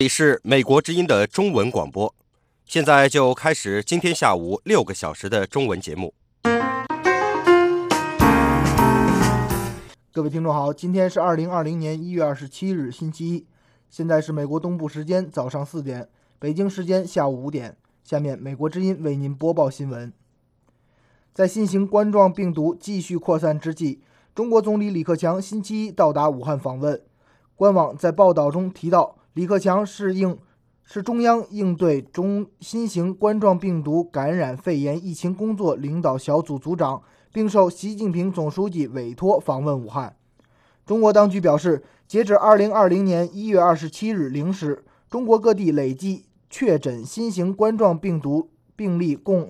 这里是美国之音的中文广播，现在就开始今天下午6个小时的中文节目。 各位听众好，今天是2020年1月27日星期一，现在是美国东部时间早上4点，北京时间下午5点。下面美国之音为您播报新闻。在新型冠状病毒继续扩散之际，中国总理李克强星期一到达武汉访问。官网在报道中提到，李克强是中央应对新型冠状病毒感染肺炎疫情工作领导小组组长，并受习近平总书记委托访问武汉。中国当局表示，截至2020年1月27日0时，中国各地累计确诊新型冠状病毒病例共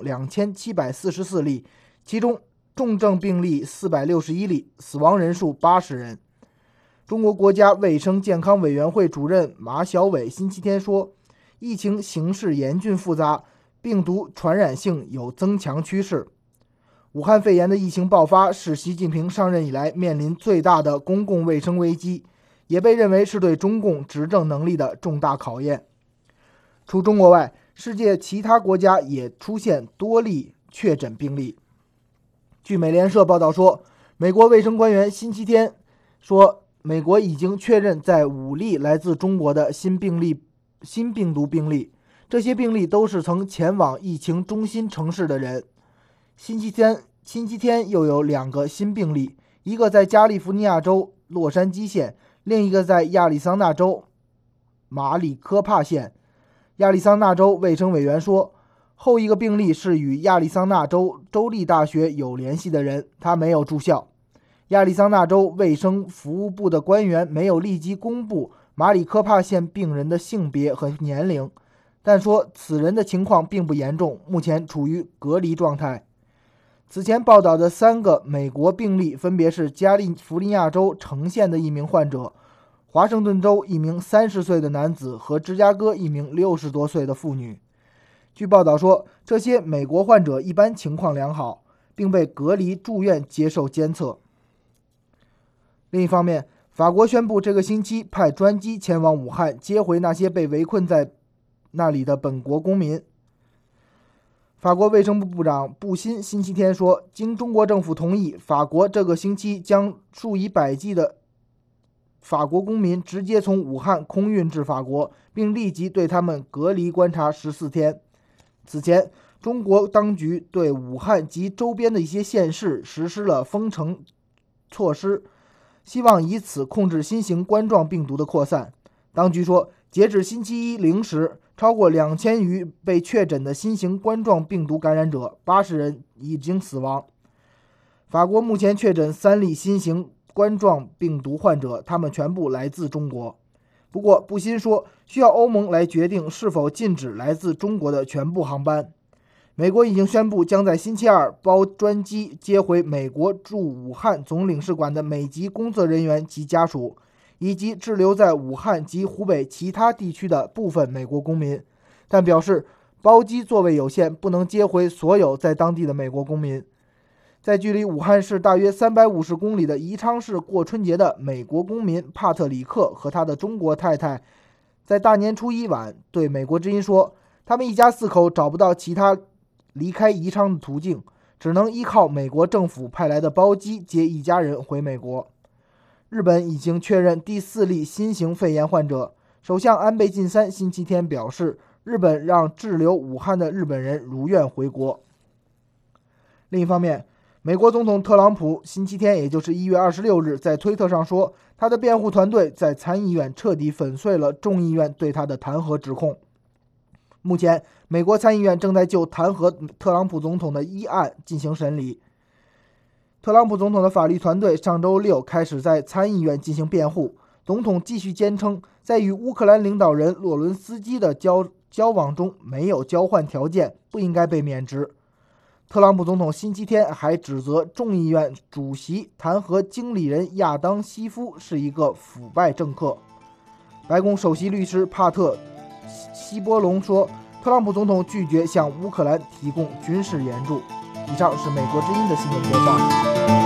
2744例，其中重症病例461例，死亡人数80人。中国国家卫生健康委员会主任马晓伟星期天说，疫情形势严峻复杂，病毒传染性有增强趋势。武汉肺炎的疫情爆发是习近平上任以来面临最大的公共卫生危机，也被认为是对中共执政能力的重大考验。除中国外，世界其他国家也出现多例确诊病例。据美联社报道说，美国卫生官员星期天说，美国已经确认在5例来自中国的新病毒病例，这些病例都是曾前往疫情中心城市的人。星期天又有2个新病例，一个在加利福尼亚州洛杉矶县，另一个在亚利桑那州马里科帕县。亚利桑那州卫生委员说，后一个病例是与亚利桑那州州立大学有联系的人，他没有住校。亚利桑那州卫生服务部的官员没有立即公布马里科帕县病人的性别和年龄，但说此人的情况并不严重，目前处于隔离状态。此前报道的3个美国病例分别是加利福尼亚州橙县的一名患者、华盛顿州一名30岁的男子和芝加哥一名60多岁的妇女。据报道说，这些美国患者一般情况良好，并被隔离住院接受监测。另一方面，法国宣布这个星期派专机前往武汉，接回那些被围困在那里的本国公民。法国卫生部部长布辛星期天说，经中国政府同意，法国这个星期将数以百计的法国公民直接从武汉空运至法国，并立即对他们隔离观察14天。此前，中国当局对武汉及周边的一些县市实施了封城措施，希望以此控制新型冠状病毒的扩散。当局说，截至星期一0时，超过2000余被确诊的新型冠状病毒感染者，80人已经死亡。法国目前确诊3例新型冠状病毒患者，他们全部来自中国。不过，布辛说，需要欧盟来决定是否禁止来自中国的全部航班。美国已经宣布将在星期二包专机接回美国驻武汉总领事馆的美籍工作人员及家属，以及滞留在武汉及湖北其他地区的部分美国公民，但表示包机座位有限，不能接回所有在当地的美国公民。在距离武汉市大约350公里的宜昌市过春节的美国公民帕特里克和他的中国太太，在大年初一晚对美国之音说，他们一家4口找不到其他离开宜昌的途径，只能依靠美国政府派来的包机接一家人回美国。日本已经确认第4例新型肺炎患者，首相安倍晋三星期天表示，日本让滞留武汉的日本人如愿回国。另一方面，美国总统特朗普星期天，也就是1月26日，在推特上说，他的辩护团队在参议院彻底粉碎了众议院对他的弹劾指控。目前，美国参议院正在就弹劾特朗普总统的议案进行审理。特朗普总统的法律团队上周六开始在参议院进行辩护，总统继续坚称，在与乌克兰领导人洛伦斯基的交往中没有交换条件，不应该被免职。特朗普总统星期天还指责众议院主席弹劾经理人亚当·西夫是一个腐败政客。白宫首席律师帕特·希波隆说，特朗普总统拒绝向乌克兰提供军事援助。以上是美国之音的新闻播报。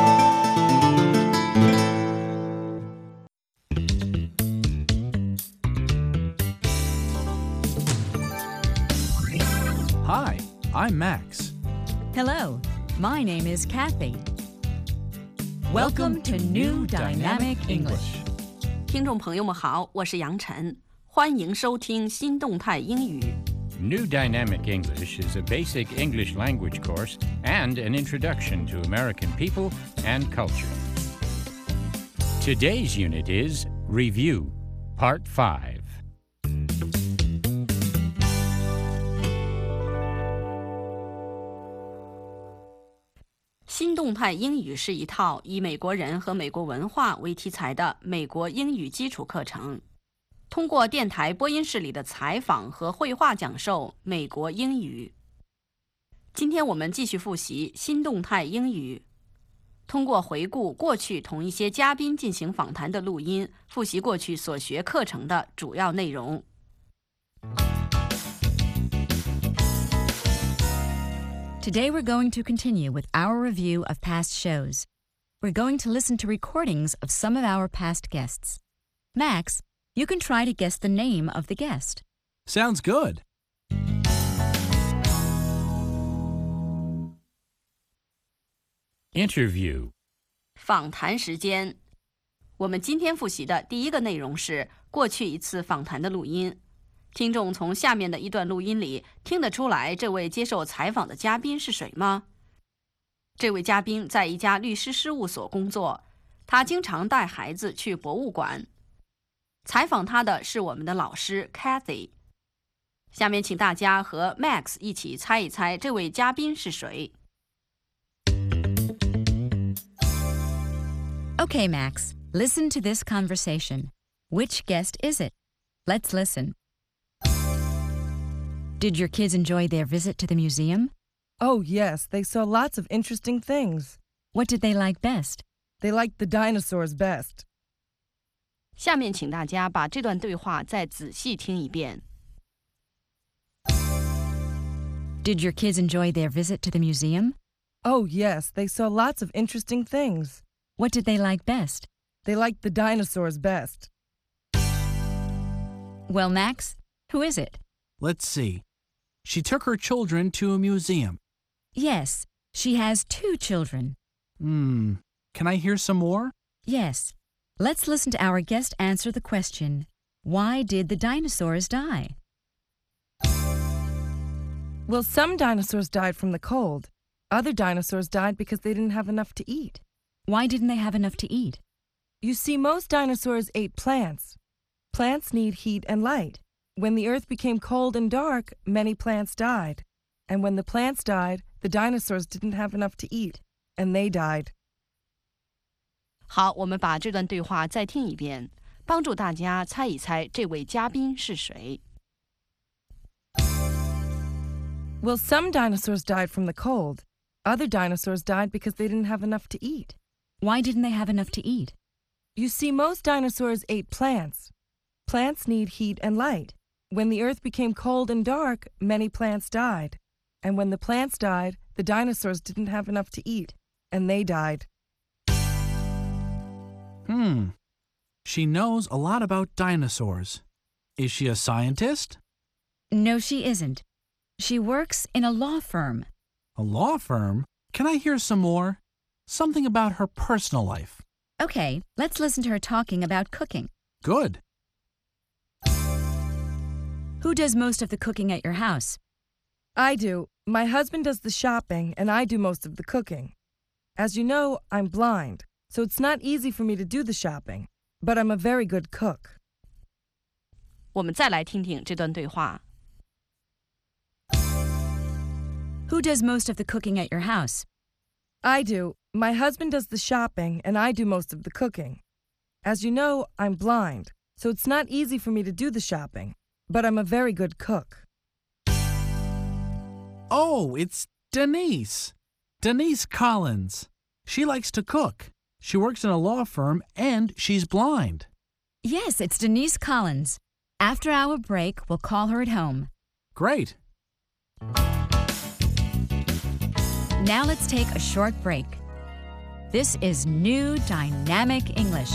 Hi, I'm Max. Hello, my name is Kathy. Welcome to New Dynamic English. 听众朋友们好，我是杨晨，欢迎收听新动态英语。 New Dynamic English is a basic English language course and an introduction to American people and culture. Today's unit is Review, Part 5. 新动态英语是一套以美国人和美国文化为题材的美国英语基础课程，通过电台播音室里的采访和绘画讲授美国英语。今天我们继续复习新动态英语，通过回顾过去同一些嘉宾进行访谈的录音，复习过去所学课程的主要内容。 Today we're going to continue with our review of past shows. We're going to listen to recordings of some of our past guests. Max, you can try to guess the name of the guest. Sounds good. Interview. 访谈时间，我们今天复习的第一个内容是过去一次访谈的录音。听众从下面的一段录音里听得出来这位接受采访的嘉宾是谁吗？这位嘉宾在一家律师事务所工作，他经常带孩子去博物馆。采访他的是我们的老师 Kathy。下面请大家和 Max 一起猜一猜这位嘉宾是谁。 Okay, Max, listen to this conversation. Which guest is it? Let's listen. Did your kids enjoy their visit to the museum? Oh, yes, they saw lots of interesting things. What did they like best? They liked the dinosaurs best. 下面请大家把这段对话再仔细听一遍。 Did your kids enjoy their visit to the museum? Oh, yes, they saw lots of interesting things. What did they like best? They liked the dinosaurs best. Well, Max, who is it? Let's see. She took her children to a museum. Yes, she has 2 children. Can I hear some more? Yes. Let's listen to our guest answer the question, why did the dinosaurs die? Well, some dinosaurs died from the cold. Other dinosaurs died because they didn't have enough to eat. Why didn't they have enough to eat? You see, most dinosaurs ate plants. Plants need heat and light. When the earth became cold and dark, many plants died. And when the plants died, the dinosaurs didn't have enough to eat, and they died. 好，我们把这段对话再听一遍，帮助大家猜一猜这位嘉宾是谁。 Well, some dinosaurs died from the cold. Other dinosaurs died because they didn't have enough to eat. Why didn't they have enough to eat? You see, most dinosaurs ate plants. Plants need heat and light. When the earth became cold and dark, many plants died. And when the plants died, the dinosaurs didn't have enough to eat, and they died. She knows a lot about dinosaurs. Is she a scientist? No, she isn't. She works in a law firm. A law firm? Can I hear some more? Something about her personal life. Okay, let's listen to her talking about cooking. Good. Who does most of the cooking at your house? I do. My husband does the shopping, and I do most of the cooking. As you know, I'm blind, so it's not easy for me to do the shopping, but I'm a very good cook. 我们再来听听这段对话。 Who does most of the cooking at your house? I do. My husband does the shopping, and I do most of the cooking. As you know, I'm blind, so it's not easy for me to do the shopping, but I'm a very good cook. Oh, it's Denise. Denise Collins. She likes to cook. She works in a law firm, and she's blind. Yes, it's Denise Collins. After our break, we'll call her at home. Great. Now let's take a short break. This is New Dynamic English.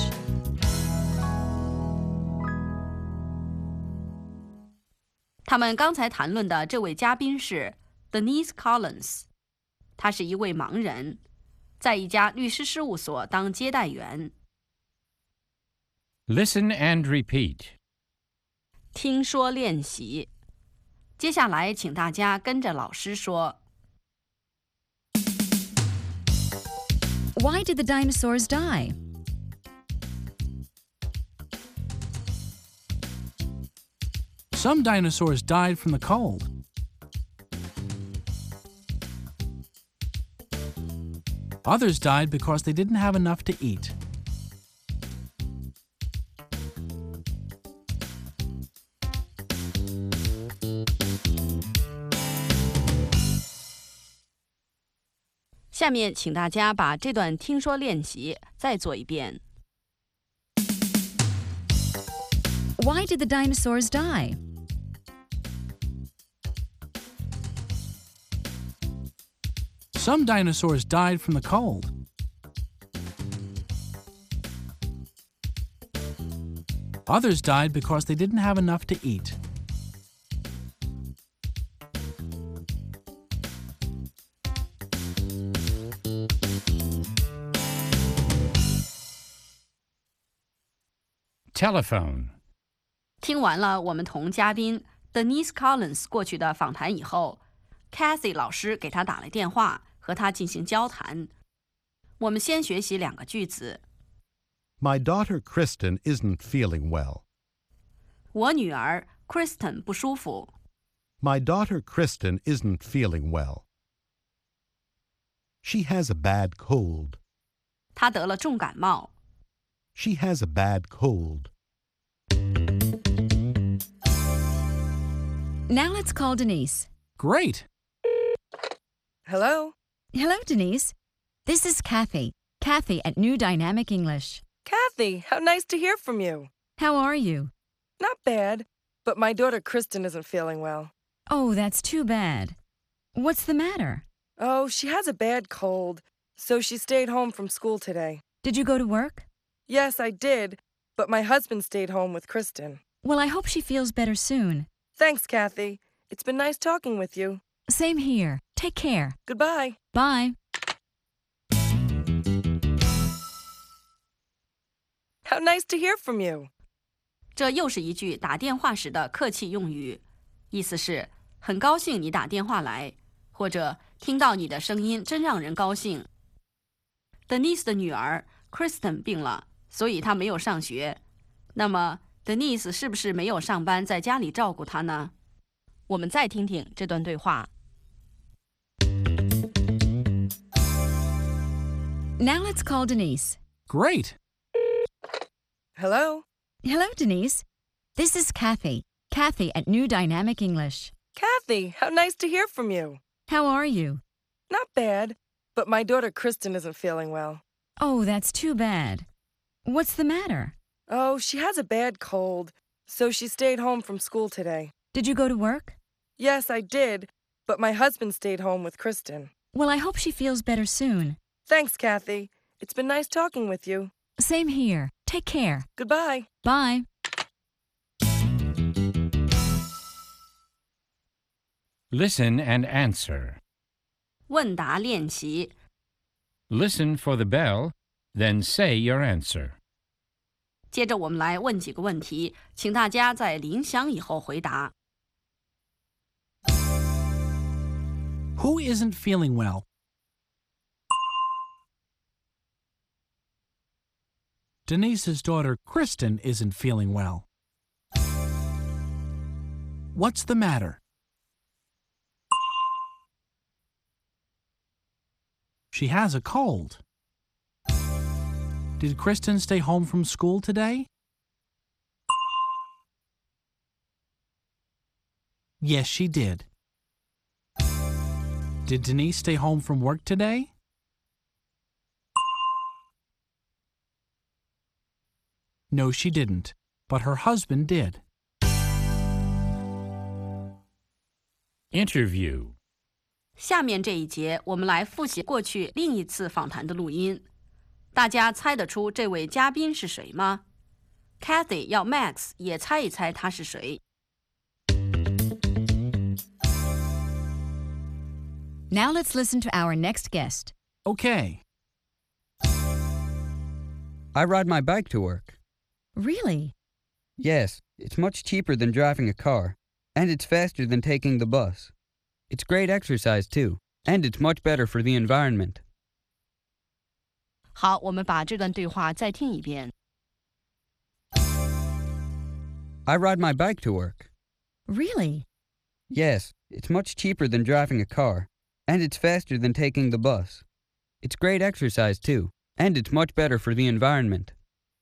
他们刚才谈论的这位嘉宾是 Denise Collins， 她是一位盲人，在一家律师事务所当接待员。 Listen and repeat. 听说练习。接下来，请大家跟着老师说。 Why did the dinosaurs die? Some dinosaurs died from the cold. Others died because they didn't have enough to eat. "下面，请大家把这段听说练习再做一遍。 Why did the dinosaurs die? Some dinosaurs died from the cold. Others died because they didn't have enough to eat. Telephone. 听完了我们同嘉宾 Denise Collins 过去的访谈以后 ，Kathy 老师给他打了电话，和他进行交谈。我们先学习2个句子。 My daughter Kristen isn't feeling well. 我女儿 Kristen 不舒服。 My daughter Kristen isn't feeling well. She has a bad cold. 她得了重感冒。 She has a bad cold. Now let's call Denise. Great. Hello? Hello, Denise. This is Kathy. Kathy at New Dynamic English. Kathy, how nice to hear from you. How are you? Not bad, but my daughter Kristen isn't feeling well. Oh, that's too bad. What's the matter? Oh, she has a bad cold, so she stayed home from school today. Did you go to work? Yes, I did, but my husband stayed home with Kristen. Well, I hope she feels better soon. Thanks, Kathy. It's been nice talking with you. Same here. Take care. Goodbye. Bye. How nice to hear from you. 这又是一句打电话时的客气用语，意思是很高兴你打电话来，或者听到你的声音真让人高兴。Denise 的女儿 Kristen 病了，所以她没有上学。那么 Denise 是不是没有上班，在家里照顾她呢？我们再听听这段对话。 Now let's call Denise. Great. Hello? Hello, Denise. This is Kathy. Kathy at New Dynamic English. Kathy, how nice to hear from you. How are you? Not bad, but my daughter Kristen isn't feeling well. Oh, that's too bad. What's the matter? Oh, she has a bad cold, so she stayed home from school today. Did you go to work? Yes, I did, but my husband stayed home with Kristen. Well, I hope she feels better soon. Thanks, Kathy. It's been nice talking with you. Same here. Take care. Goodbye. Bye. Listen and answer. 问答练习。 Listen for the bell, then say your answer. 接着我们来问几个问题，请大家在铃响以后回答。 Who isn't feeling well? Denise's daughter Kristen isn't feeling well. What's the matter? She has a cold. Did Kristen stay home from school today? Yes, she did. Did Denise stay home from work today? No, she didn't, but her husband did. Interview. 下面这一节，我们来复习过去另一次访谈的录音。大家猜得出这位嘉宾是谁吗？ Kathy 要 Max 也猜一猜他是谁。 Now let's listen to our next guest. Okay. I ride my bike to work. Really? Yes, it's much cheaper than driving a car, and it's faster than taking the bus. It's great exercise too, and it's much better for the environment. 好，我们把这段对话再听一遍。 I ride my bike to work. Really? Yes, it's much cheaper than driving a car, and it's faster than taking the bus. It's great exercise too, and it's much better for the environment.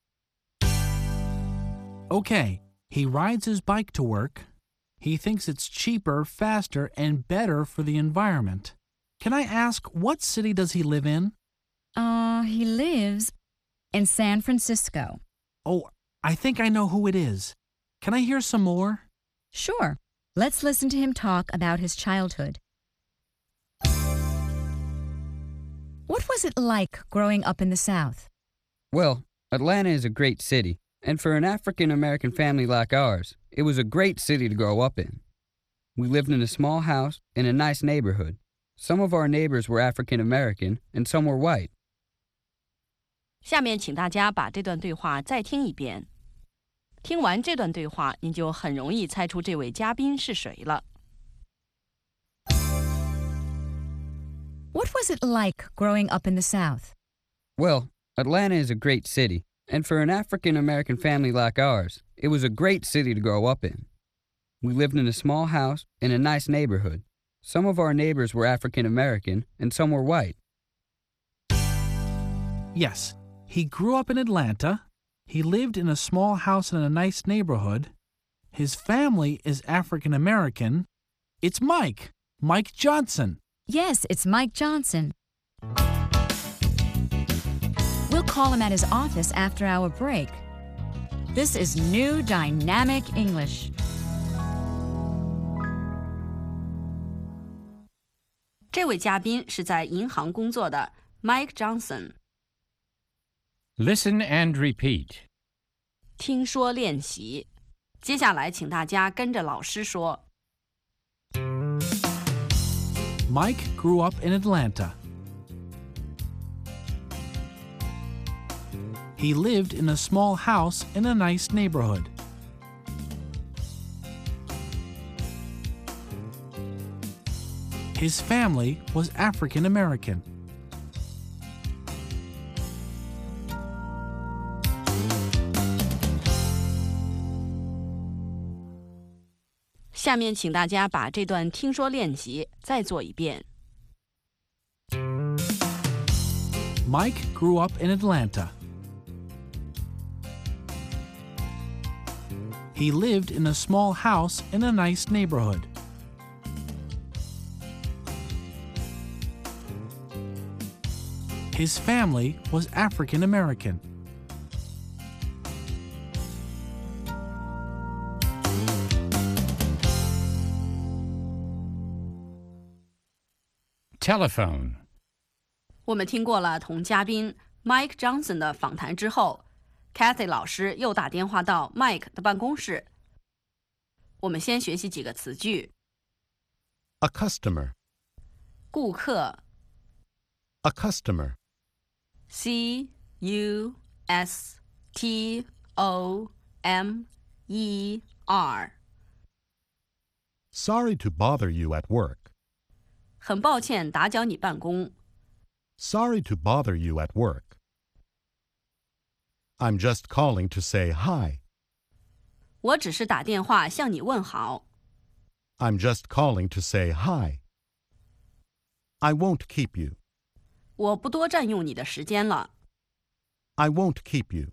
Okay, he rides his bike to work. He thinks it's cheaper, faster, and better for the environment. Can I ask, what city does he live in? He lives in San Francisco. Oh, I think I know who it is. Can I hear some more? Sure. Let's listen to him talk about his childhood. What was it like growing up in the South? Well, Atlanta is a great city, and for an African-American family like ours, it was a great city to grow up in. We lived in a small house in a nice neighborhood. Some of our neighbors were African-American, and some were white. 下面请大家把这段对话再听一遍。听完这段对话，您就很容易猜出这位嘉宾是谁了。 What was it like growing up in the South? Well, Atlanta is a great city, and for an African-American family like ours, it was a great city to grow up in. We lived in a small house in a nice neighborhood. Some of our neighbors were African-American, and some were white. Yes, he grew up in Atlanta. He lived in a small house in a nice neighborhood. His family is African-American. It's Mike Johnson. Yes, it's Mike Johnson. We'll call him at his office after our break. This is New Dynamic English. 这位嘉宾是在银行工作的 Mike Johnson。 Listen and repeat. 听说练习。接下来请大家跟着老师说。 Mike grew up in Atlanta. He lived in a small house in a nice neighborhood. His family was African American. "下面请大家把这段听说练习再做一遍。 Mike grew up in Atlanta. He lived in a small house in a nice neighborhood. His family was African American. ，Telephone. 我们听过了同嘉宾 Mike Johnson 的访谈之后 ，Kathy 老师又打电话到 Mike 的办公室。我们先学习几个词句： A customer. 顾客 A customer. customer。 Sorry to bother you at work. 很抱歉打搅你办公。 Sorry to bother you at work. I'm just calling to say hi. 我只是打电话向你问好。 I'm just calling to say hi. I won't keep you. 我不多占用你的时间了。 I won't keep you.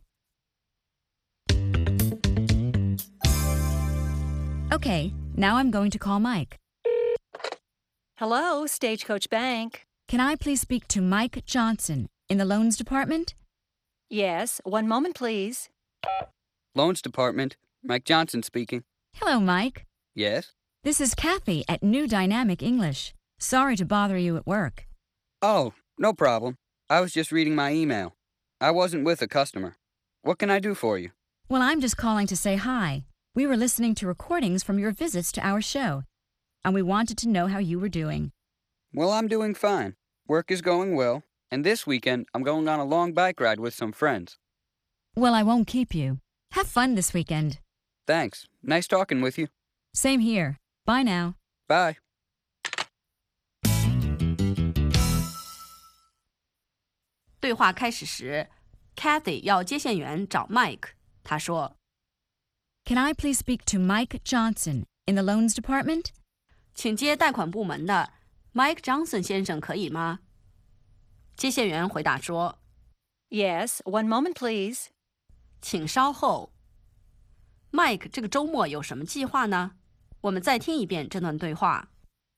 Okay, now I'm going to call Mike. Hello, Stagecoach Bank. Can I please speak to Mike Johnson in the loans department? Yes, one moment, please. Loans Department, Mike Johnson speaking. Hello, Mike. Yes? This is Kathy at New Dynamic English. Sorry to bother you at work. Oh, no problem. I was just reading my email. I wasn't with a customer. What can I do for you? Well, I'm just calling to say hi. We were listening to recordings from your visits to our show, and we wanted to know how you were doing. Well, I'm doing fine. Work is going well, and this weekend I'm going on a long bike ride with some friends. Well, I won't keep you. Have fun this weekend. Thanks. Nice talking with you. Same here. Bye now. Bye. 对话开始时 ，Kathy 要接线员找 Mike。他说 Can I please speak to Mike Johnson in the loans department? 请接贷款部门的 Mike Johnson 先生可以吗？接线员回答说 Yes, one moment, please. 请稍后。Mike 这个周末有什么计划呢？我们再听一遍这段对话。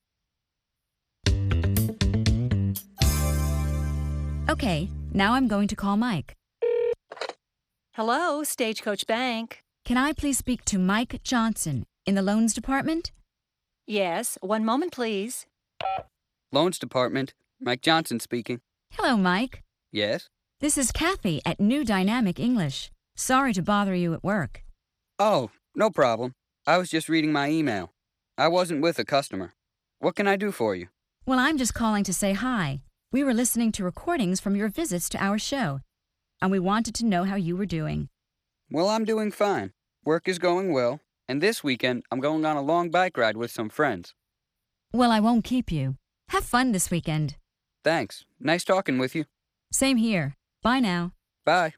Okay, now I'm going to call Mike. Hello, Stagecoach Bank. Can I please speak to Mike Johnson in the loans department? Yes, one moment, please. Loans Department. Mike Johnson speaking. Hello, Mike. Yes? This is Kathy at New Dynamic English. Sorry to bother you at work. Oh, no problem. I was just reading my email. I wasn't with a customer. What can I do for you? Well, I'm just calling to say hi. We were listening to recordings from your visits to our show, and we wanted to know how you were doing. Well, I'm doing fine. Work is going well, and this weekend I'm going on a long bike ride with some friends. Well, I won't keep you. Have fun this weekend. Thanks. Nice talking with you. Same here. Bye now. Bye.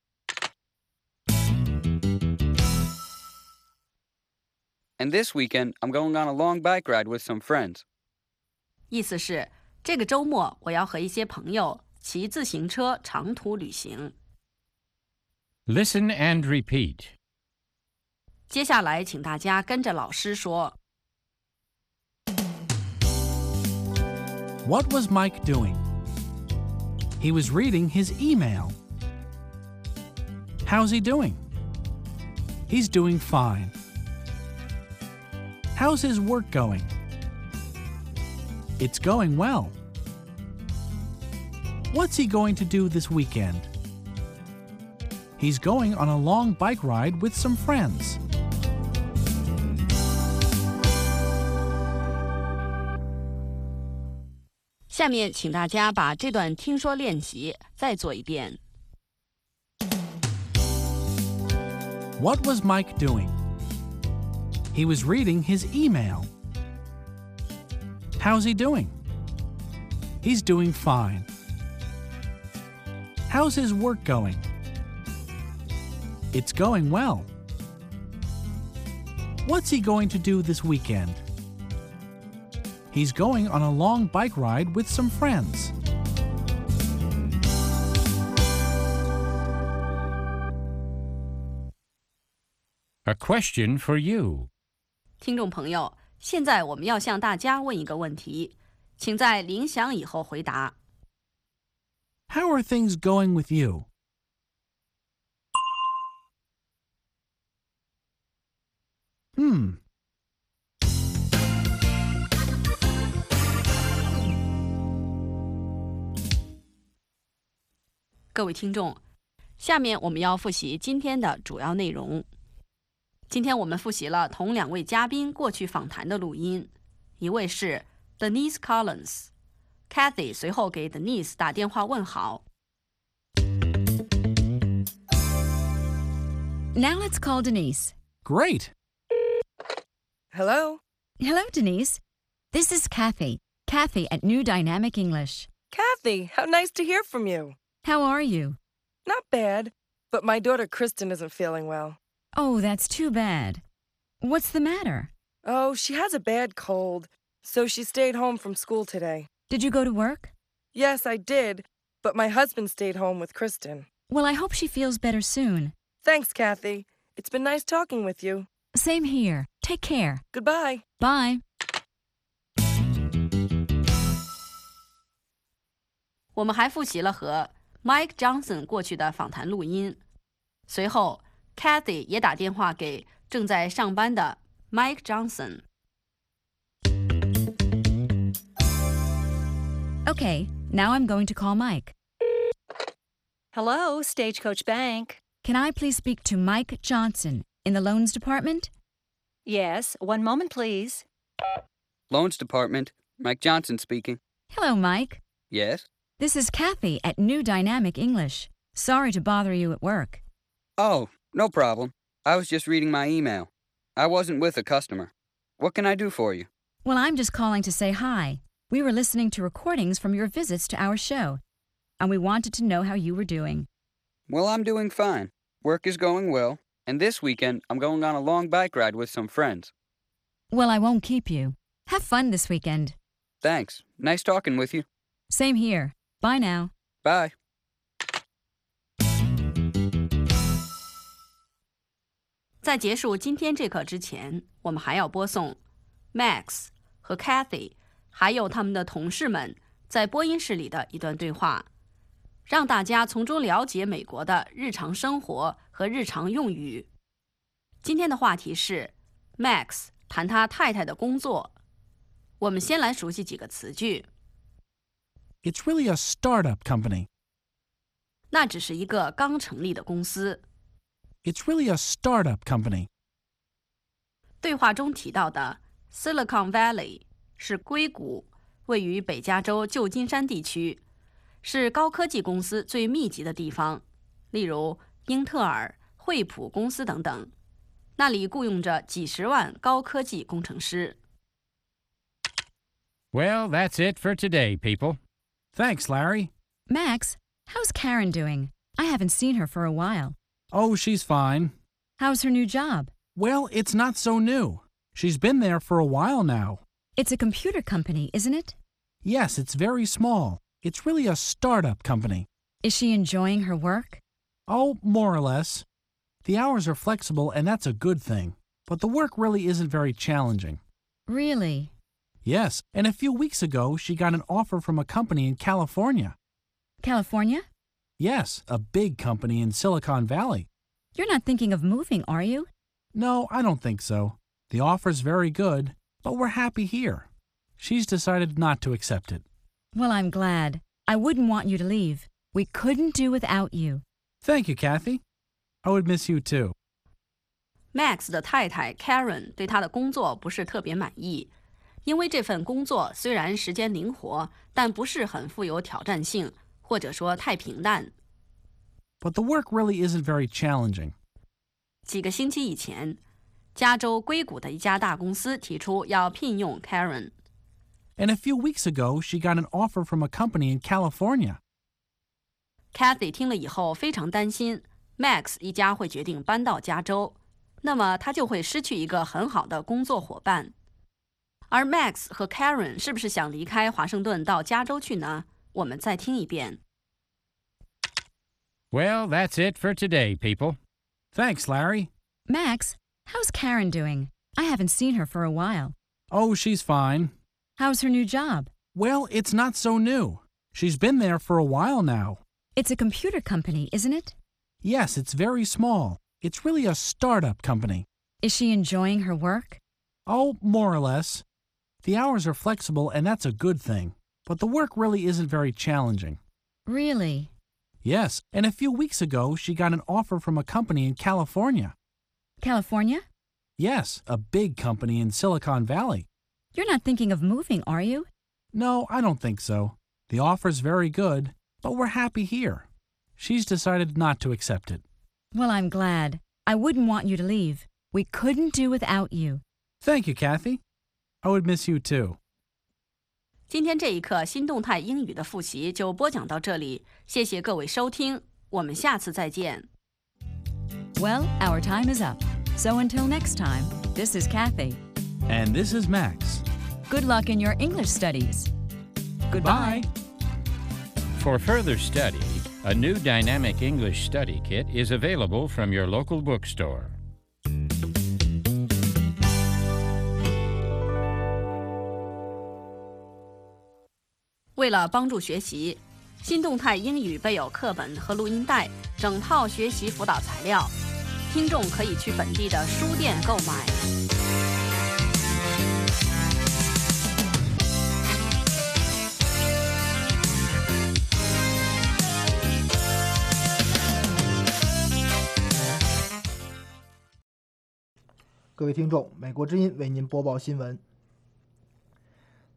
And this weekend I'm going on a long bike ride with some friends. 意思是这个周末我要和一些朋友骑自行车长途旅行。 Listen and repeat. 接下来请大家跟着老师说 What was Mike doing? He was reading his email. How's he doing? He's doing fine. How's his work going? It's going well. What's he going to do this weekend? He's going on a long bike ride with some friends. 下面请大家把这段听说练习再做一遍。 What was Mike doing? He was reading his email. How's he doing? He's doing fine. How's his work going? It's going well. What's he going to do this weekend? He's going on a long bike ride with some friends. 'A question for you. 听众朋友，现在我们要向大家问一个问题，请在铃响以后回答。 How are things going with you? Hmm. 各位听众，下面我们要复习今天的主要内容。今天我们复习了同两位嘉宾过去访谈的录音，一位是 Denise Collins。Kathy 随后给 Denise 打电话问好。 Now let's call Denise. Great. Hello? Hello, Denise. This is Kathy. Kathy at New Dynamic English. Kathy, how nice to hear from you. How are you? Not bad, but my daughter Kristen isn't feeling well. Oh, that's too bad. What's the matter? Oh, she has a bad cold, so she stayed home from school today. Did you go to work? Yes, I did, but my husband stayed home with Kristen. Well, I hope she feels better soon. Thanks, Kathy. It's been nice talking with you. Same here. Take care. Goodbye. Bye. 我们还复习了和 Mike Johnson 过去的访谈录音。随后 Kathy 也打电话给正在上班的 Mike Johnson。 Okay, now I'm going to call Mike. Hello, Stagecoach Bank. Can I please speak to Mike Johnson in the loans department? Yes, one moment, please. Loans Department. Mike Johnson speaking. Hello, Mike. Yes? This is Kathy at New Dynamic English. Sorry to bother you at work. Oh, no problem. I was just reading my email. I wasn't with a customer. What can I do for you? Well, I'm just calling to say hi. We were listening to recordings from your visits to our show, and we wanted to know how you were doing. Well, I'm doing fine. Work is going well, and this weekend I'm going on a long bike ride with some friends. Well, I won't keep you. Have fun this weekend. Thanks. Nice talking with you. Same here. Bye now. Bye. 在结束今天这课之前，我们还要播送 Max 和 Kathy 还有他们的同事们在播音室里的一段对话，让大家从中了解美国的日常生活和日常用语。今天的话题是 Max 谈他太太的工作。我们先来熟悉几个词句。 It's really a startup company. 那只是一个刚成立的公司。 It's really a startup company. 对话中提到的 Silicon Valley 是硅谷，位于北加州旧金山地区，是高科技公司最密集的地方，例如英特尔、惠普公司等等，那里雇佣着几十万高科技工程师。 Well, that's it for today, people. Thanks, Larry. Max, how's Karen doing? I haven't seen her for a while. Oh, she's fine. How's her new job? Well, it's not so new. She's been there for a while now. It's a computer company, isn't it? Yes, it's very small. It's really a startup company. Is she enjoying her work? Oh, more or less. The hours are flexible, and that's a good thing. But the work really isn't very challenging. Really? Yes, and a few weeks ago, she got an offer from a company in California. California? Yes, a big company in Silicon Valley. You're not thinking of moving, are you? No, I don't think so. The offer's very good, but we're happy here. She's decided not to accept it. Well, I'm glad. I wouldn't want you to leave. We couldn't do without you. Thank you, Kathy. I would miss you too. Max 的太太 Karen 对他的工作不是特别满意，因为这份工作虽然时间灵活，但不是很富有挑战性，或者说太平淡。 But the work really isn't very challenging. 几个星期以前，加州硅谷的一家大公司提出要聘用 Karen。 And a few weeks ago, she got an offer from a company in California. Kathy 听了以后非常担心 Max 一家会决定搬到加州，那么他就会失去一个很好的工作伙伴。而 Max 和 Karen 是不是想离开华盛顿到加州去呢？我们再听一遍。 Well, that's it for today, people. Thanks, Larry. Max, how's Karen doing? I haven't seen her for a while. Oh, she's fine. How's her new job? Well, it's not so new. She's been there for a while now. It's a computer company, isn't it? Yes, it's very small. It's really a startup company. Is she enjoying her work? Oh, more or less. The hours are flexible, and that's a good thing. But the work really isn't very challenging. Really? Yes, and a few weeks ago, she got an offer from a company in California. California? Yes, a big company in Silicon Valley. You're not thinking of moving, are you? No, I don't think so. The offer's very good, but we're happy here. She's decided not to accept it. Well, I'm glad. I wouldn't want you to leave. We couldn't do without you. Thank you, Kathy. I would miss you too. 今天这一课新动态英语的复习就播讲到这里，谢谢各位收听，我们下次再见。 Well, our time is up. So until next time, this is Kathy. And this is Max. Good luck in your English studies. Goodbye. For further study, a new dynamic English study kit is available from your local bookstore. 为了帮助学习，新动态英语备有课本和录音带，整套学习辅导材料，听众可以去本地的书店购买。 各位听众，美国之音为您播报新闻。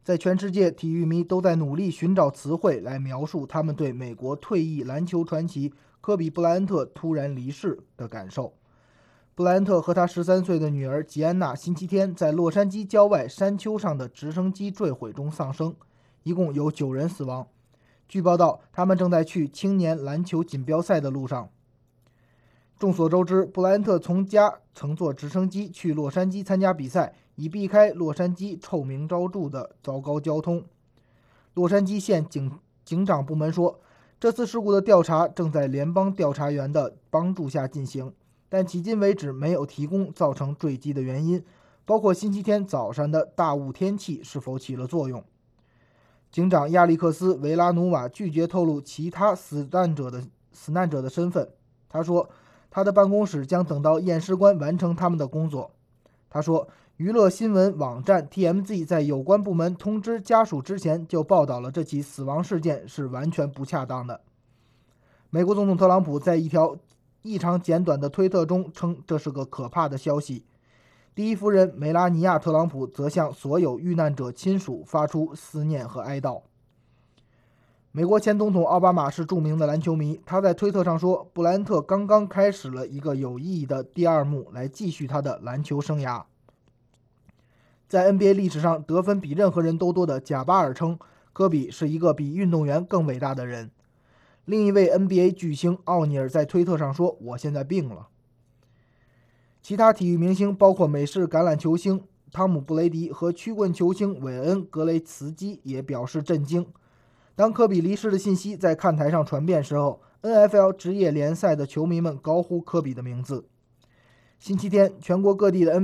在全世界，体育迷都在努力寻找词汇来描述他们对美国退役篮球传奇科比·布莱恩特突然离世的感受。布莱恩特和他13岁的女儿吉安娜星期天在洛杉矶郊外山丘上的直升机坠毁中丧生，一共有9人死亡。据报道，他们正在去青年篮球锦标赛的路上。众所周知，布莱恩特从家乘坐直升机去洛杉矶参加比赛，以避开洛杉矶臭名昭著的糟糕交通。洛杉矶县警长部门说，这次事故的调查正在联邦调查员的帮助下进行，但迄今为止没有提供造成坠机的原因，包括星期天早上的大雾天气是否起了作用。警长亚历克斯·维拉努瓦拒绝透露其他死难者的身份。他说，他的办公室将等到验尸官完成他们的工作。他说，娱乐新闻网站 TMZ 在有关部门通知家属之前就报道了这起死亡事件是完全不恰当的。美国总统特朗普在一条异常简短的推特中称这是个可怕的消息。第一夫人梅拉尼亚·特朗普则向所有遇难者亲属发出思念和哀悼。美国前总统奥巴马是著名的篮球迷，他在推特上说，布莱恩特刚刚开始了一个有意义的第二幕来继续他的篮球生涯。在 NBA 历史上得分比任何人都多的贾巴尔称，科比是一个比运动员更伟大的人。另一位 NBA 巨星奥尼尔在推特上说，我现在病了。其他体育明星包括美式橄榄球星汤姆·布雷迪和曲棍球星韦恩·格雷茨基也表示震惊。当科比离世的信息在看台上传遍时候， NFL 职业联赛的球迷们高呼科比的名字。星期天，全国各地的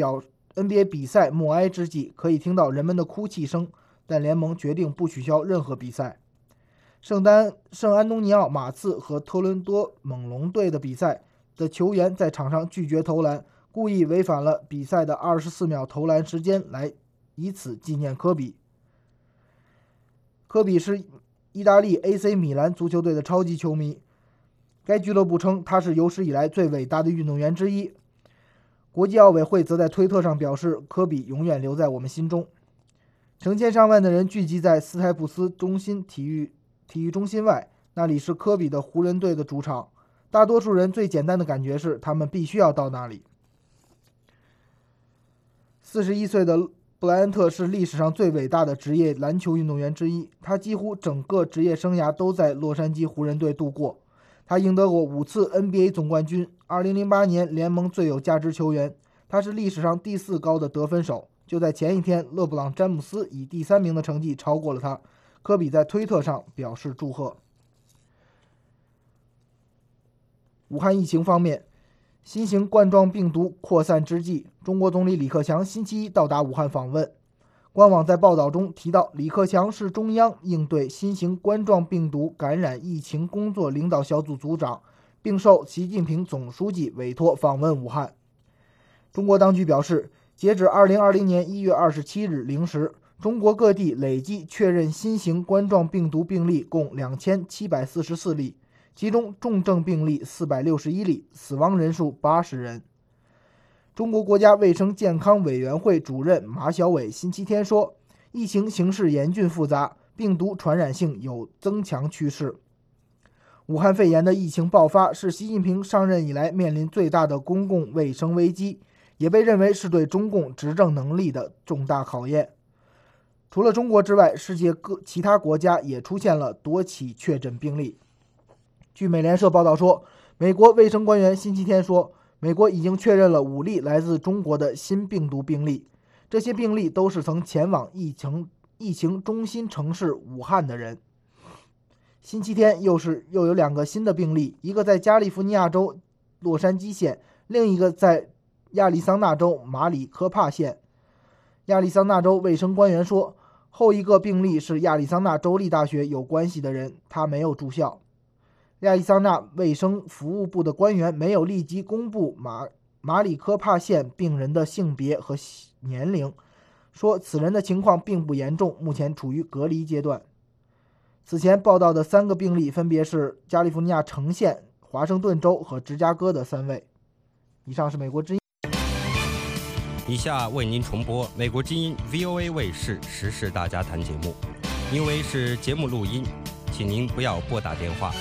NBA 比赛默哀之际，可以听到人们的哭泣声，但联盟决定不取消任何比赛。圣安东尼奥马刺和特伦多猛龙队的比赛的球员在场上拒绝投篮，故意违反了比赛的24秒投篮时间，来以此纪念科比。科比是意大利 AC 米兰足球队的超级球迷，该俱乐部称他是有史以来最伟大的运动员之一。国际奥委会则在推特上表示，科比永远留在我们心中。成千上万的人聚集在斯台普斯中心体育中心外，那里是科比的湖人队的主场。大多数人最简单的感觉是，他们必须要到那里。41岁的布莱恩特是历史上最伟大的职业篮球运动员之一，他几乎整个职业生涯都在洛杉矶湖人队度过。他赢得过5次 NBA 总冠军，2008年联盟最有价值球员，他是历史上第4高的得分手。就在前一天，勒布朗·詹姆斯以第3名的成绩超过了他。科比在推特上表示祝贺。武汉疫情方面，新型冠状病毒扩散之际，中国总理李克强星期一到达武汉访问。官网在报道中提到，李克强是中央应对新型冠状病毒感染疫情工作领导小组组长，并受习近平总书记委托访问武汉。中国当局表示，截止2020年1月27日0时，中国各地累计确认新型冠状病毒病例共2744例，其中重症病例461例，死亡人数80人。中国国家卫生健康委员会主任马晓伟星期天说，疫情形势严峻复杂，病毒传染性有增强趋势。武汉肺炎的疫情爆发是习近平上任以来面临最大的公共卫生危机，也被认为是对中共执政能力的重大考验。除了中国之外，世界其他国家也出现了多起确诊病例。据美联社报道说，美国卫生官员星期天说，美国已经确认了5例来自中国的新病毒病例，这些病例都是曾前往疫情中心城市武汉的人。星期天又有2个新的病例，一个在加利福尼亚州洛杉矶县，另一个在亚利桑那州马里科帕县。亚利桑那州卫生官员说，后一个病例是亚利桑那州立大学有关系的人，他没有住校。亚利桑那卫生服务部的官员没有立即公布马里科帕县病人的性别和年龄，说此人的情况并不严重，目前处于隔离阶段。此前报道的3个病例分别是加利福尼亚城县、华盛顿州和芝加哥的3位。以上是美国之音。 以下为您重播美国之音 VOA 卫视时事大家谈节目，因为是节目录音，请您不要拨打电话。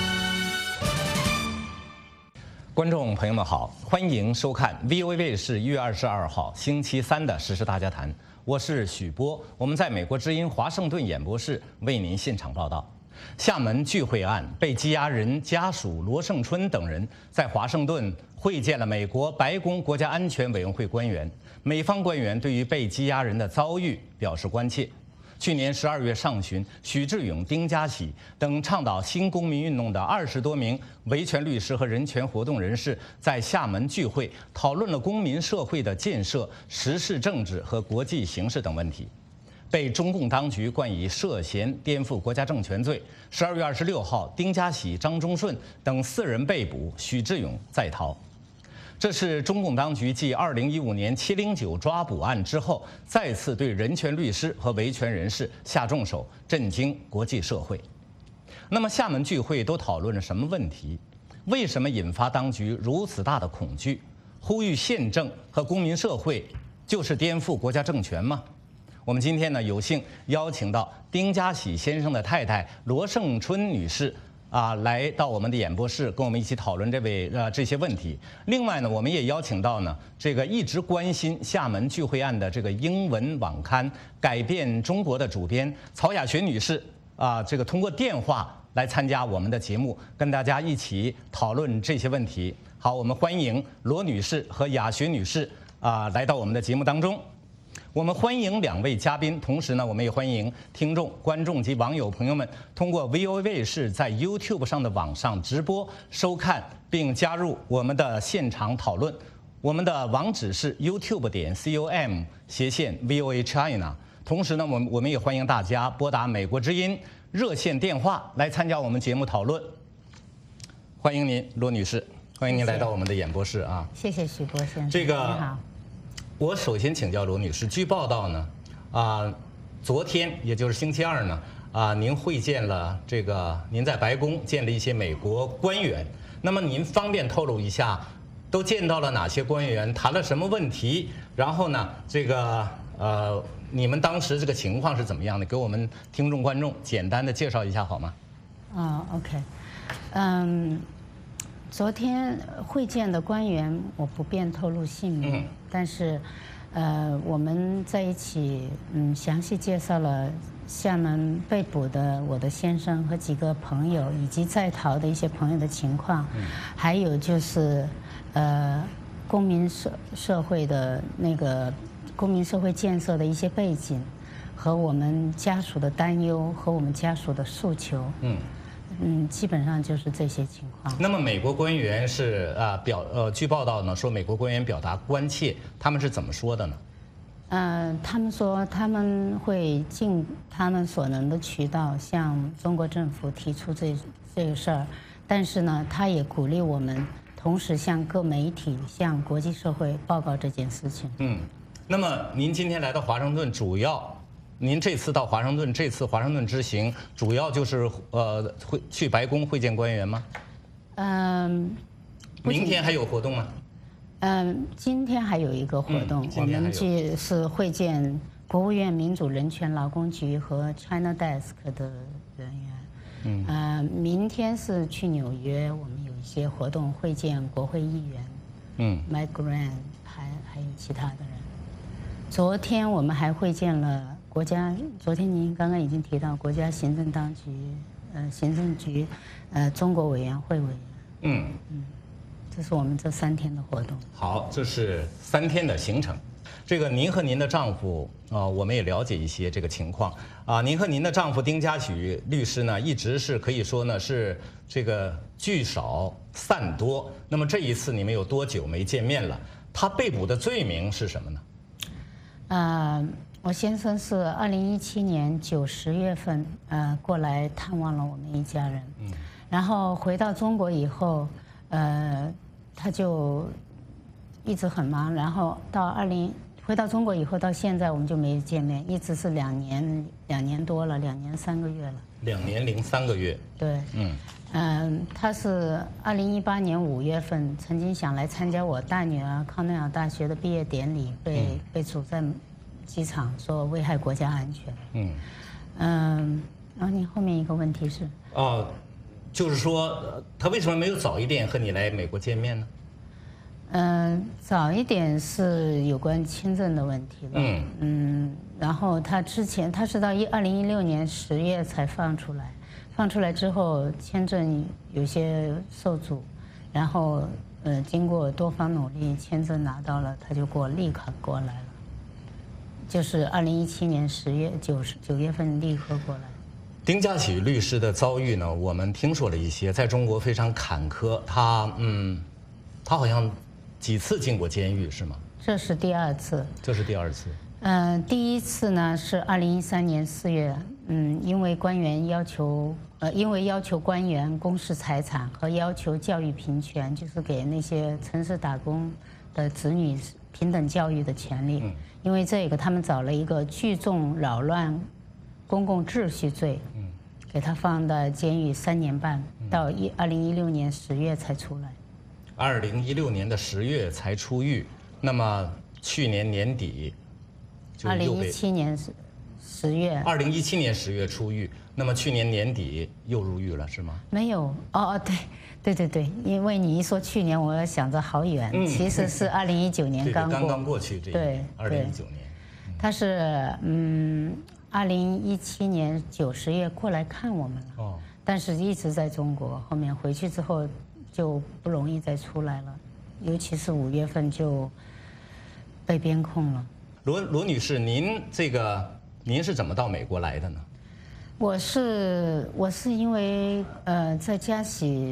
观众朋友们好，欢迎收看 VOA 卫视1月22号星期三的时事大家谈，我是许波，我们在美国之音华盛顿演播室为您现场报道。厦门聚会案被羁押人家属罗胜春等人在华盛顿会见了美国白宫国家安全委员会官员，美方官员对于被羁押人的遭遇表示关切。去年12月上旬，许志永、丁家喜等倡导新公民运动的20多名维权律师和人权活动人士在厦门聚会，讨论了公民社会的建设、时事政治和国际形势等问题，被中共当局冠以涉嫌颠覆国家政权罪。12月26号，丁家喜、张忠顺等4人被捕，许志永在逃。这是中共当局继2015年709抓捕案之后，再次对人权律师和维权人士下重手，震惊国际社会。那么，厦门聚会都讨论了什么问题？为什么引发当局如此大的恐惧？呼吁宪政和公民社会就是颠覆国家政权吗？我们今天呢，有幸邀请到丁家喜先生的太太罗胜春女士。来到我们的演播室，跟我们一起讨论这些问题。另外呢，我们也邀请到呢这个一直关心厦门聚会案的这个英文网刊《改变中国》的主编曹雅学女士这个通过电话来参加我们的节目，跟大家一起讨论这些问题。好，我们欢迎罗女士和雅学女士来到我们的节目当中。我们欢迎2位嘉宾，同时呢，我们也欢迎听众、观众及网友朋友们通过 VOA 卫视在 YouTube 上的网上直播收看，并加入我们的现场讨论。我们的网址是 youtube.com/VOA China。同时呢，我们也欢迎大家拨打美国之音热线电话来参加我们节目讨论。欢迎您，罗女士，欢迎您来到我们的演播室啊！ 谢谢许波先生。 这个你好。 我首先请教罗女士，据报道呢，昨天也就是星期二呢，您会见了您在白宫见了一些美国官员。那么您方便透露一下，都见到了哪些官员，谈了什么问题？然后呢，你们当时这个情况是怎么样的？给我们听众观众简单的介绍一下好吗 ？OK，昨天会见的官员我不便透露姓名，但是，我们在一起详细介绍了厦门被捕的我的先生和几个朋友，以及在逃的一些朋友的情况，还有就是公民社会的公民社会建设的一些背景，和我们家属的担忧和我们家属的诉求。基本上就是这些情况。 那么美国官员是据报道呢说美国官员表达关切，他们是怎么说的呢？ 他们说他们会尽他们所能的渠道向中国政府提出这个事儿，但是呢，他也鼓励我们同时向各媒体、向国际社会报告这件事情。 那么您今天来到华盛顿，您这次到华盛顿，这次华盛顿之行主要就是会去白宫会见官员吗？明天还有活动吗？ 今天还有一个活动，我们是会见国务院民主人权劳工局和 China Desk 的人员。明天是去纽约，我们有一些活动会见国会议员，Mike Grant，还有其他的人。昨天我们还会见了。昨天您刚刚已经提到国家行政当局，行政局，中国委员会委员。这是我们这3天的活动。 好，这是3天的行程。您和您的丈夫我们也了解一些这个情况您和您的丈夫丁家喜律师呢，一直是可以说呢是聚少散多。那么这一次你们有多久没见面了？他被捕的罪名是什么呢？ 我先生是2017年9、10月份过来探望了我们一家人，然后回到中国以后，他就一直很忙，然后到回到中国以后到现在我们就没见面，一直是2年多了，2年3个月了。 2年零3个月。 对，他是2018年5月份曾经想来参加我大女儿康奈尔大学的毕业典礼，被阻在机场，说危害国家安全。然后你后面一个问题是？ 就是说他为什么没有早一点和你来美国见面呢？ 早一点是有关签证的问题了。然后他之前他是到2016年10月才放出来，放出来之后签证有些受阻，然后经过多方努力，签证拿到了，他就立刻过来了，就是2017年10月9月份立刻过来。 丁家喜律师的遭遇呢，我们听说了一些，在中国非常坎坷。他好像几次进过监狱是吗？ 这是第2次。 这是第2次。 第一次呢是2013年4月，因为要求官员公示财产和要求教育平权，就是给那些城市打工的子女平等教育的权利。因为这个，他们找了一个聚众扰乱公共秩序罪，给他放到监狱3年半，到2016年10月才出来。 2016年的10月才出狱，那么去年年底就 2017年10月。 2017年10月出狱，那么去年年底又入狱了，是吗？ 没有，对，因为你一说去年，我想着好远，其实是2019年刚过去这对 ，2019年。 他是2017年9、10月过来看我们了，但是一直在中国，后面回去之后就不容易再出来了，尤其是5月份就被边控了。 罗女士，您是怎么到美国来的呢？ 我是因为在嘉喜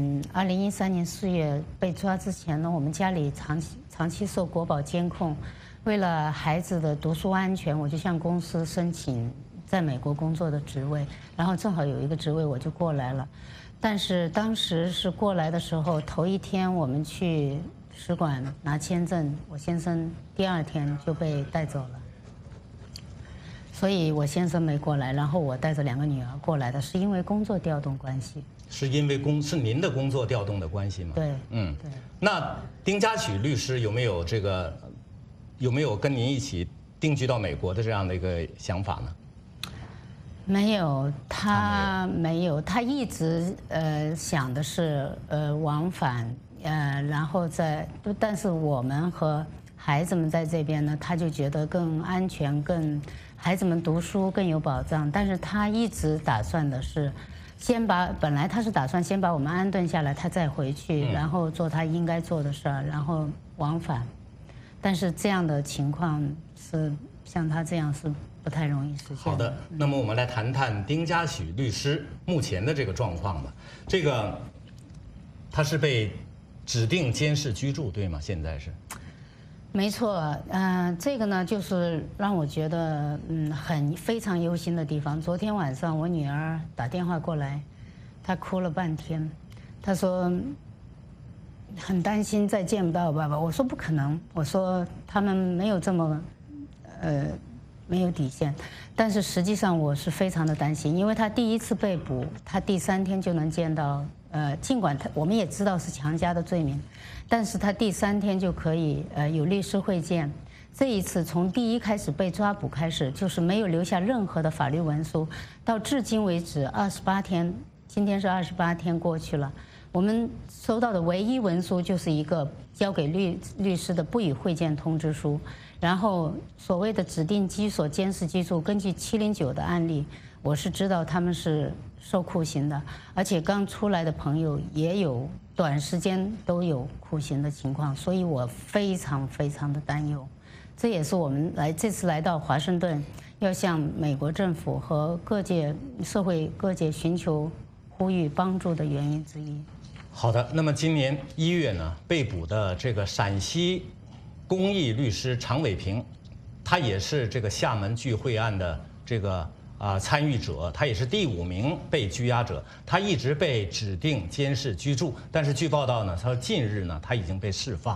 2013年4月被抓之前呢，我们家里长期受国保监控，为了孩子的读书安全，我就向公司申请在美国工作的职位，然后正好有一个职位我就过来了。但是当时是过来的时候，头一天我们去使馆拿签证，我先生第2天就被带走了。所以我先生没过来，然后我带着2个女儿过来的，是因为工作调动关系。 是因为是您的工作调动的关系吗？ 对， 对。那丁家喜律师有没有跟您一起定居到美国的这样的一个想法呢？ 没有，他没有，他一直想的是往返，然后但是我们和孩子们在这边呢，他就觉得更安全，孩子们读书更有保障。但是他一直打算的是，本来他是打算先把我们安顿下来，他再回去，然后做他应该做的事儿，然后往返。但是这样的情况是像他这样是不太容易实现的。 好的，那么我们来谈谈丁家喜律师目前的这个状况吧。他是被指定监视居住，对吗？现在是。 没错，这个呢，就是让我觉得非常忧心的地方。昨天晚上我女儿打电话过来，她哭了半天，她说很担心再见不到爸爸。我说不可能，我说他们没有这么没有底线。但是实际上我是非常的担心，因为他第1次被捕，他第3天就能见到。尽管我们也知道是强加的罪名，但是他第3天就可以有律师会见。这一次从第1开始被抓捕开始，就是没有留下任何的法律文书，到至今为止28天，今天是28天过去了，我们收到的唯一文书就是一个交给律师的不予会见通知书。然后所谓的指定居所监视居住，根据709的案例，我是知道他们是受酷刑的，而且刚出来的朋友也有短时间都有酷刑的情况，所以我非常非常的担忧。这也是我们这次来到华盛顿，要向美国政府和社会各界寻求呼吁帮助的原因之一。 好的，那么今年1月呢，被捕的这个陕西公益律师常伟平，他也是这个厦门聚会案的参与者，他也是第5名被拘押者，他一直被指定监视居住，但是据报道呢，他说近日呢他已经被释放。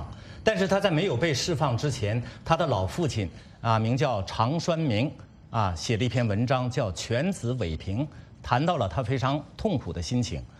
但是他在没有被释放之前，他的老父亲名叫常栓明写了一篇文章叫《犬子尾平》，谈到了他非常痛苦的心情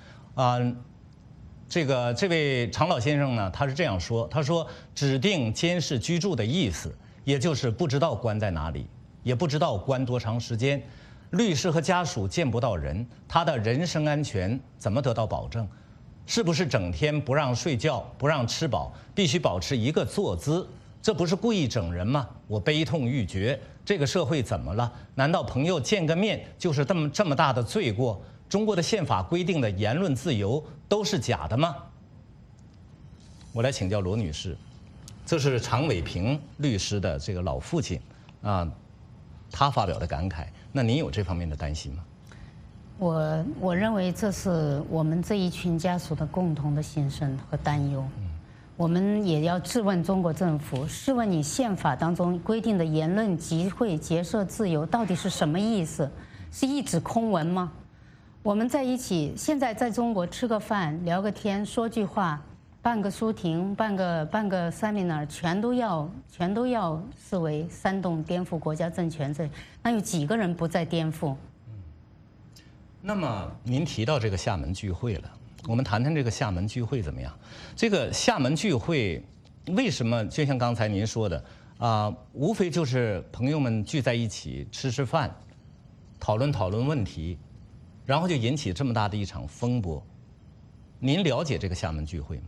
这位常老先生呢，他是这样说，他说指定监视居住的意思，也就是不知道关在哪里，也不知道关多长时间，律师和家属见不到人，他的人身安全怎么得到保证？是不是整天不让睡觉，不让吃饱，必须保持一个坐姿？这不是故意整人吗？我悲痛欲绝。这个社会怎么了？难道朋友见个面就是这么大的罪过？中国的宪法规定的言论自由都是假的吗？我来请教罗女士，这是常伟平律师的这个老父亲他发表的感慨。那您有这方面的担心吗？ 我认为这是我们这一群家属的共同的心声和担忧。我们也要质问中国政府，试问你宪法当中规定的言论、集会、结社自由到底是什么意思？是一纸空文吗？我们在一起，现在在中国吃个饭、聊个天、说句话、办个书庭、办个 seminar， 全都要视为煽动颠覆国家政权罪。那有几个人不再颠覆？ 那么您提到这个厦门聚会了，我们谈谈这个厦门聚会怎么样？这个厦门聚会为什么就像刚才您说的无非就是朋友们聚在一起吃吃饭，讨论问题，然后就引起这么大的一场风波。您了解这个厦门聚会吗？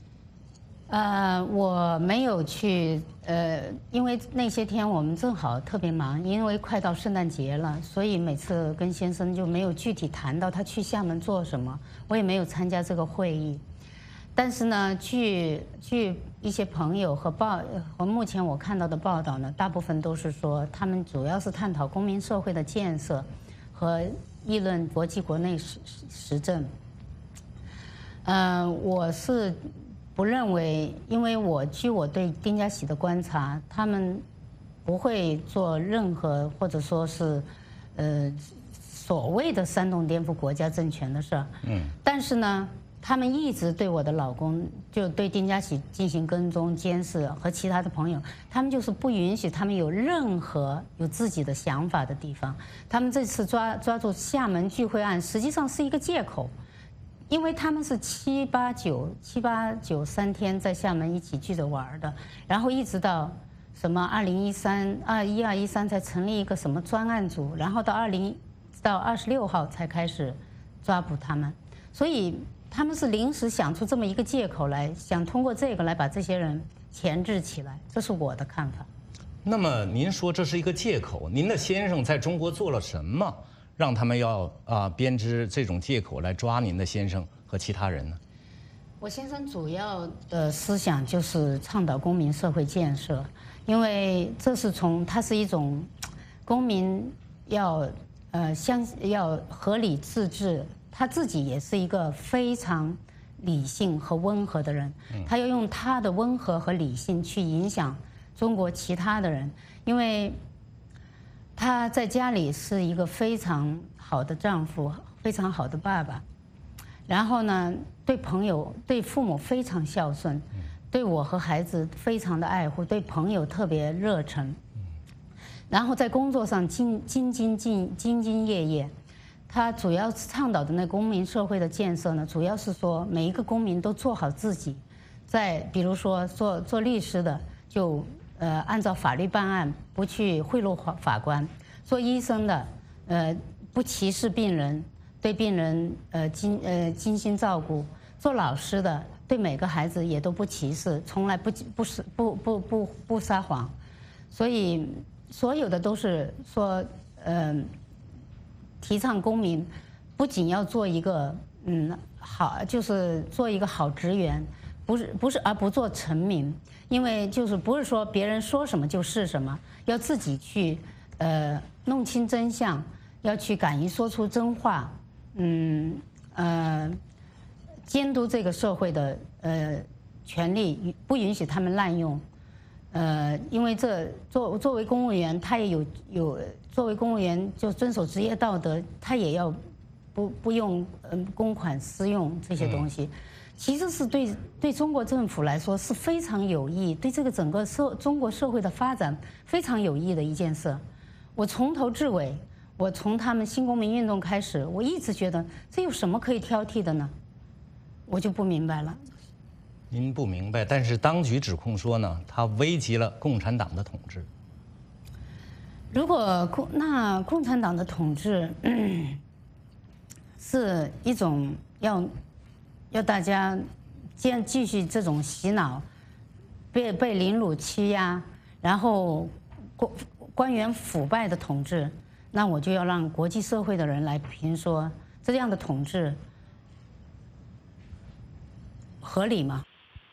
我没有去，因为那些天我们正好特别忙，因为快到圣诞节了，所以每次跟先生就没有具体谈到他去厦门做什么，我也没有参加这个会议。但是呢，据一些朋友和目前我看到的报道呢，大部分都是说他们主要是探讨公民社会的建设和议论国际国内时政。我是不认为，因为据我对丁家喜的观察，他们不会做任何或者说是所谓的煽动颠覆国家政权的事儿。但是呢，他们一直对我的老公，就对丁家喜进行跟踪监视，和其他的朋友，他们就是不允许他们有任何有自己的想法的地方。他们这次抓住厦门聚会案，实际上是一个借口。因为他们是7、8、9 3天在厦门一起聚着玩的，然后一直到什么2013、21、23才成立一个什么专案组，然后到26号才开始抓捕他们，所以他们是临时想出这么一个借口来，想通过这个来把这些人钳制起来，这是我的看法。 那么您说这是一个借口，您的先生在中国做了什么？让他们要编织这种借口来抓您的先生和其他人呢？ 我先生主要的思想就是倡导公民社会建设，因为这是它是一种公民要合理自治，他自己也是一个非常理性和温和的人，他要用他的温和和理性去影响中国其他的人，因为他在家里是一个非常好的丈夫，非常好的爸爸，然后呢，对朋友、对父母非常孝顺，对我和孩子非常的爱护，对朋友特别热忱，然后在工作上兢兢业业。他主要倡导的那公民社会的建设呢，主要是说每一个公民都做好自己，比如说做律师的就按照法律办案，不去贿赂法官；做医生的，不歧视病人，对病人精心照顾；做老师的，对每个孩子也都不歧视，从来不撒谎。所以所有的都是说，提倡公民不仅要做一个好，就是做一个好职员。而不做臣民，因为就是不是说别人说什么就是什么，要自己去弄清真相，要去敢于说出真话，监督这个社会的权利，不允许他们滥用，因为作为公务员，他也有作为公务员就遵守职业道德，他也要不用公款私用这些东西。 其实是对中国政府来说是非常有益，对这个整个中国社会的发展非常有益的一件事。我从头至尾，我从他们新公民运动开始，我一直觉得这有什么可以挑剔的呢？我就不明白了。 您不明白，但是当局指控说呢，它危及了共产党的统治。 如果共产党的统治是一种要大家继续这种洗脑，被凌辱欺压，然后官员腐败的统治，那我就要让国际社会的人来评说这样的统治合理吗？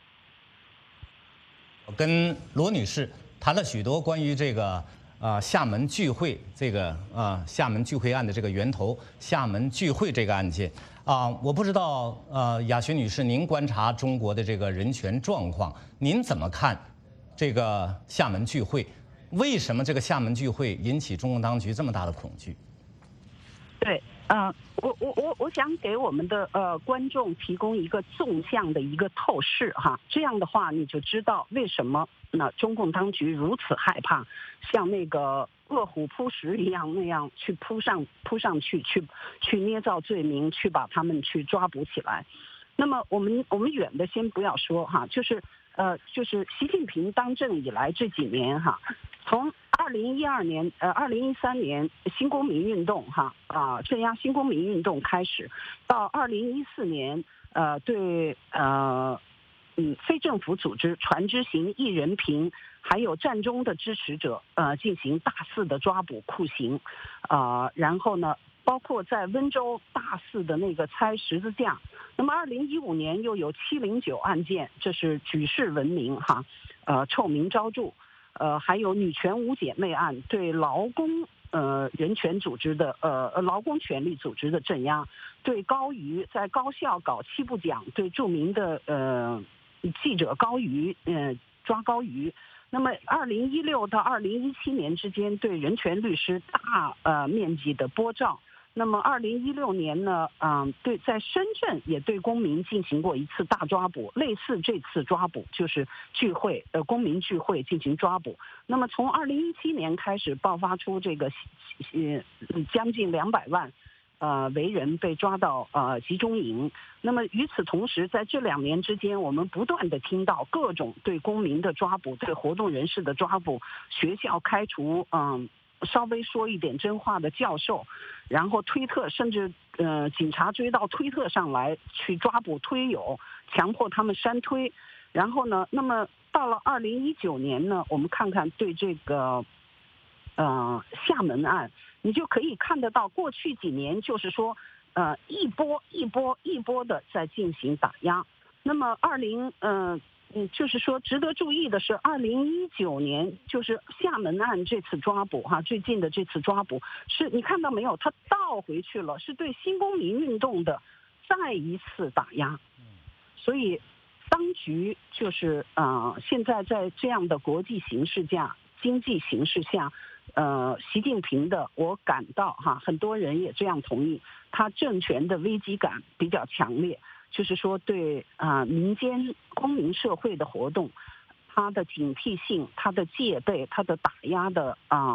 我跟罗女士谈了许多关于这个厦门聚会厦门聚会案的这个源头，厦门聚会这个案件我不知道雅雪女士，您观察中国的这个人权状况，您怎么看这个厦门聚会？为什么这个厦门聚会引起中共当局这么大的恐惧？ 对，我想给我们的观众提供一个纵向的一个透视哈，这样的话你就知道为什么中共当局如此害怕，像那个饿虎扑食一样那样去扑上去，去捏造罪名，去把他们去抓捕起来。那么我们远的先不要说哈，就是习近平当政以来这几年哈，从2013年新公民运动镇压新公民运动开始，到2014年对非政府组织传知行、一人平还有战中的支持者进行大肆的抓捕酷刑，然后呢，包括在温州大肆的那个拆十字架。那么2015年又有709案件，这是举世闻名哈，臭名昭著。还有女权五姐妹案，对劳工人权组织的劳工权利组织的镇压，对高瑜在高校搞7不讲，对著名的记者高瑜抓高瑜。那么2016到2017年之间，对人权律师大面积的拨照。那么2016年呢，对，在深圳也对公民进行过一次大抓捕，类似这次抓捕就是聚会公民聚会进行抓捕。那么从2017年开始爆发出这个将近200万为人被抓到集中营。那么与此同时，在这2年之间，我们不断的听到各种对公民的抓捕，对活动人士的抓捕，学校开除稍微说一点真话的教授，然后推特甚至警察追到推特上来去抓捕推友，强迫他们删推。然后呢，那么到了2019年呢，我们看看对这个厦门案，你就可以看得到过去几年就是说一波的在进行打压。那么就是说，值得注意的是，2019年就是厦门案这次抓捕最近的这次抓捕，是你看到没有？它倒回去了，是对新公民运动的再一次打压。所以，当局就是现在在这样的国际形势下、经济形势下，习近平的，我感到很多人也这样同意，他政权的危机感比较强烈。就是说，对民间公民社会的活动，它的警惕性、它的戒备、它的打压的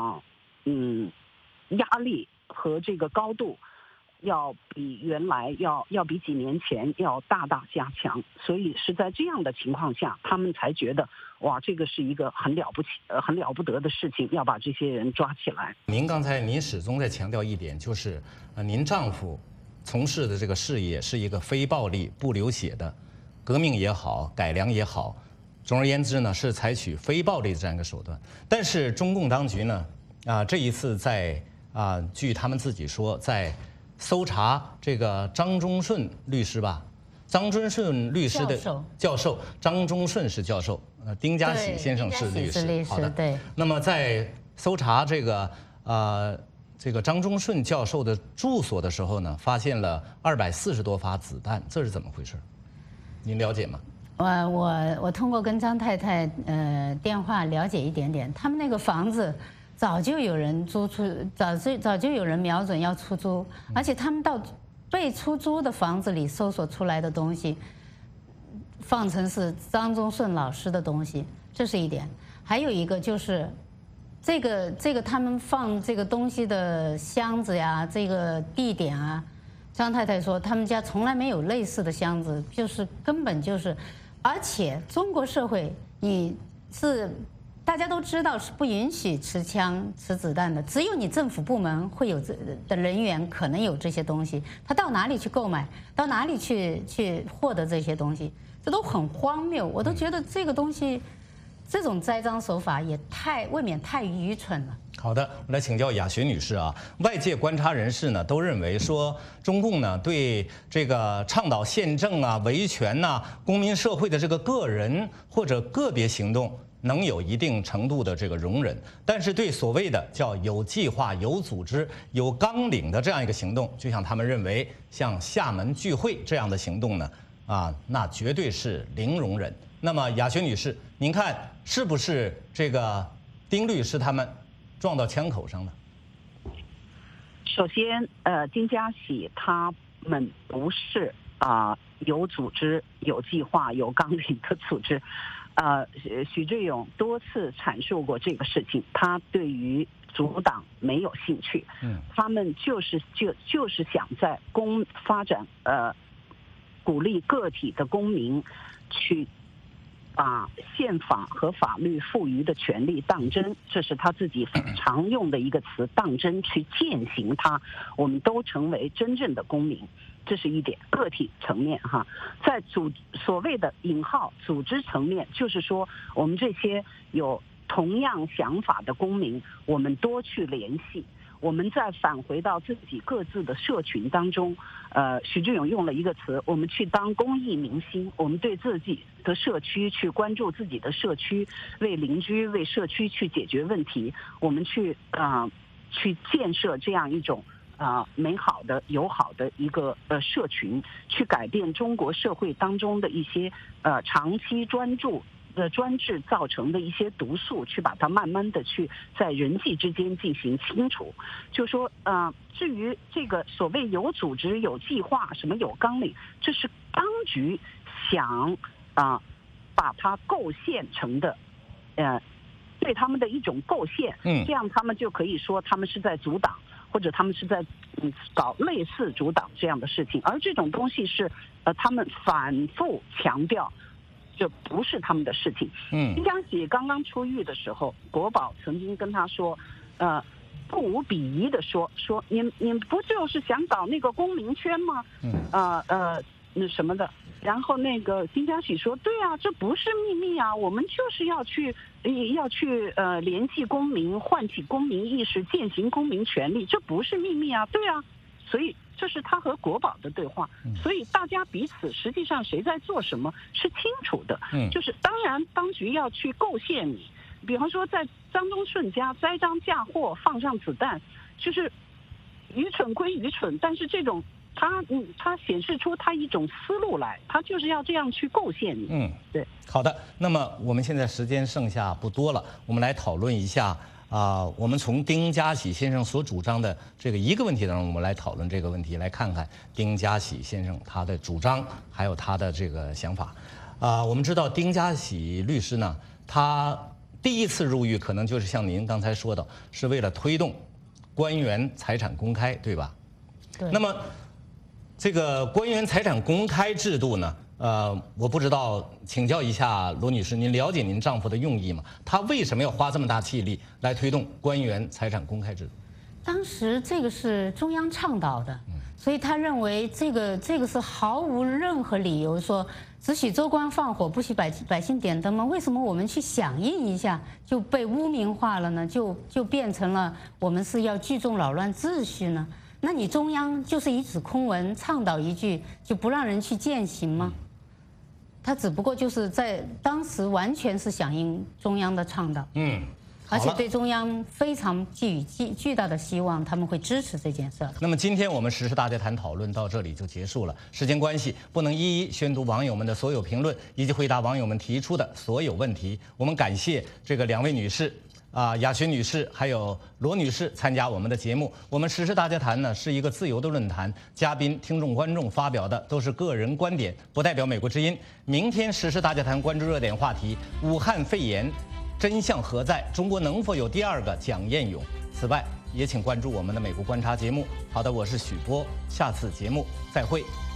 压力和这个高度，要比原来要比几年前要大加强。所以是在这样的情况下，他们才觉得哇，这个是一个很了不得的事情，要把这些人抓起来。 您始终在强调一点，就是您丈夫从事的这个事业是一个非暴力不流血的革命也好，改良也好，总而言之呢，是采取非暴力这样一个手段。但是中共当局呢这一次在据他们自己说，在搜查这个张忠顺律师吧，张忠顺律师的教授，张忠顺是教授，丁家喜先生是律师。好的， 对。 那么在搜查这个张忠顺教授的住所的时候呢，发现了240多发子弹，这是怎么回事？您了解吗？ 我通过跟张太太电话了解一点点，他们那个房子早就有人早就有人瞄准要出租，而且他们到被出租的房子里搜索出来的东西， 放成是张宗顺老师的东西，这是一点。还有一个就是，这个他们放这个东西的箱子呀，这个地点啊，张太太说他们家从来没有类似的箱子，就是根本就是，而且中国社会你是。大家都知道是不允许持枪、持子弹的，只有你政府部门会有的人员可能有这些东西。他到哪里去购买？到哪里去获得这些东西？这都很荒谬。我都觉得这个东西，这种栽赃手法也未免太愚蠢了。 好的，我来请教雅学女士啊。外界观察人士呢都认为说，中共呢对这个倡导宪政啊、维权呐、公民社会的这个个人或者个别行动。能有一定程度的这个容忍，但是对所谓的叫有计划、有组织、有纲领的这样一个行动，就像他们认为像厦门聚会这样的行动呢，那绝对是零容忍。那么雅学女士，您看是不是这个丁律师他们撞到枪口上了？ 首先，丁家喜他们不是有组织、有计划、有纲领的组织。许志勇多次阐述过这个事情，他对于阻挡没有兴趣，他们就是想在发展鼓励个体的公民去把宪法和法律赋予的权利当真，这是他自己常用的一个词，当真去践行它，我们都成为真正的公民。这是一点，个体层面哈，在所谓的引号组织层面，就是说我们这些有同样想法的公民，我们多去联系，我们再返回到自己各自的社群当中。许志勇用了一个词，我们去当公益明星，我们对自己的社区去关注自己的社区，为邻居、为社区去解决问题，我们去建设这样一种。美好的、友好的一个社群，去改变中国社会当中的一些长期专制造成的一些毒素，去把它慢慢的去在人际之间进行清除。就说至于这个所谓有组织、有计划、什么有纲领，这是当局想把它构陷成的对他们的一种构陷，这样他们就可以说他们是在阻挡。或者他们是在搞类似阻挡这样的事情，而这种东西是他们反复强调，这不是他们的事情。丁家喜刚刚出狱的时候，国宝曾经跟他说，不无鄙夷的说你不就是想搞那个公民圈吗？那什么的。然后那个丁家喜说，对啊，这不是秘密啊，我们就是要去联系公民，唤起公民意识，践行公民权利，这不是秘密啊，对啊。所以这是他和国宝的对话，所以大家彼此实际上谁在做什么是清楚的。就是当然当局要去构陷你，比方说在张宗顺家栽赃嫁祸，放上子弹，就是愚蠢归愚蠢，但是这种它显示出它一种思路来，它就是要这样去构陷你。对。 好的，那么我们现在时间剩下不多了，我们来讨论一下我们从丁家喜先生所主张的这个一个问题当中，我们来讨论这个问题，来看看丁家喜先生他的主张还有他的这个想法。我们知道丁家喜律师呢，他第一次入狱可能就是像您刚才说的，是为了推动官员财产公开，对吧？ 对。 那么这个官员财产公开制度呢，我不知道，请教一下罗女士，您了解您丈夫的用意吗？他为什么要花这么大气力来推动官员财产公开制度？ 当时这个是中央倡导的，所以他认为这个是毫无任何理由说只许州官放火，不许百姓点灯吗？为什么我们去响应一下就被污名化了呢？就变成了我们是要聚众扰乱秩序呢？那你中央就是一纸空文，倡导一句就不让人去践行吗？他只不过就是在当时完全是响应中央的倡导，而且对中央非常寄予巨大的希望，他们会支持这件事。 那么今天我们时事大家谈讨论到这里就结束了，时间关系不能一一宣读网友们的所有评论以及回答网友们提出的所有问题。我们感谢这个两位女士。 雅群女士还有罗女士参加我们的节目。我们时事大家谈呢是一个自由的论坛，嘉宾、听众、观众发表的都是个人观点，不代表美国之音。明天时事大家谈关注热点话题：武汉肺炎真相何在？中国能否有第二个蒋彦勇？此外，也请关注我们的美国观察节目。好的，我是许波，下次节目再会。